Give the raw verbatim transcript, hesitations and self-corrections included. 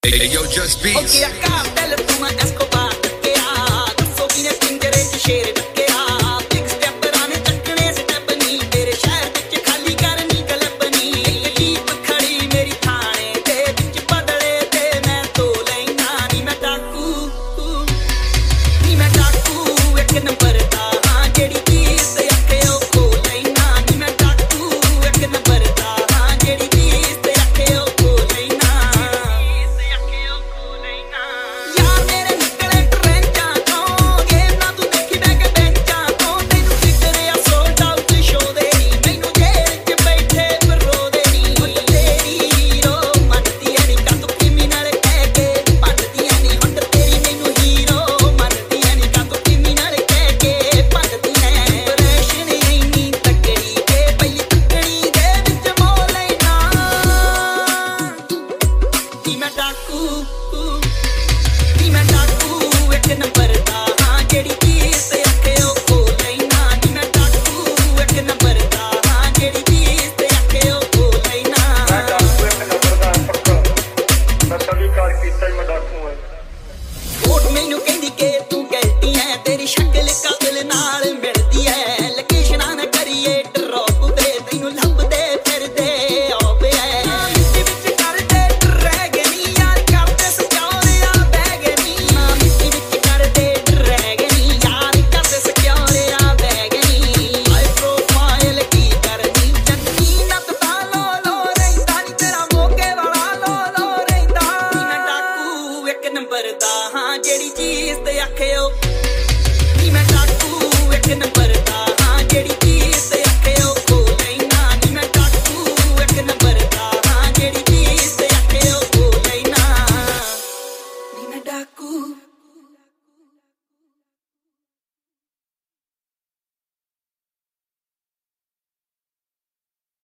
Hey, yo, just beats. ਮੈਨੂੰ ਕਹਿੰਦੀ ਕਿ ਤੂੰ ਗਲਤੀ ਹੈ ਤੇਰੀ ਸ਼ਕਲ ਕਾਤਲ ਨਾਲ ਮਿਲਦੀ ਹੈ ਲੋਕੇਸ਼ਨਾਂ ਨਾ ਕਰੀਏ ਡਰੌਪ ਵੇ ਤੈਨੂੰ ਲੱਭਦੇ ਫਿਰਦੇ ਆਵੇ ਮਿੱਟੀ ਵਿੱਚ ਕਰਦੇ ਡਰੈਗਨੀ ਯਾਰ ਕਰਦੇ ਸਕਿਉਰਿਆ ਬੈਗਨੀ ਨਾ ਮਿੱਟੀ ਵਿੱਚ ਕਰਦੇ ਡਰੈਗਨੀ ਯਾਰ ਕਰਦੇ ਸਕਿਉਰਿਆ ਬੈਗਨੀ ਹਾਈ ਪ੍ਰੋਫਾਈਲ ਕੀ ਕਰਨੀ ਚੰਨੀ ਨੱਤ ਤਾਂ ਲੋ ਲੋ ਰਹਿੰਦਾ ਨੀ ਤੇਰਾ ਮੋਗੇ ਵਾਲਾ ਲੋ ਲੋ ਰਹਿੰਦਾ ਮੈਂ ਡਾਕੂ ਇੱਕ ਨੰਬਰ ਦਾ ਹਾਂ ਜਿਹੜੀ ਚੀਜ਼ ਤੇ ਆਖਿਓ ਨੀ ਮੈਂ ਡਾਕੂ ਇੱਕ ਨੰਬਰ ਦਾ ਹਾਂ ਜਿਹੜੀ ਚੀਜ਼ ਤੇ ਆਖਿਓ ਖੋ ਲੈਣਾ ਨੀ ਮੈਂ ਡਾਕੂ ਇੱਕ ਨੰਬਰ ਦਾ ਹਾਂ ਜਿਹੜੀ ਚੀਜ਼ ਤੇ ਆਖਿਓ ਖੋ ਲੈਣਾ ਨੀ ਮੈਂ ਡਾਕੂ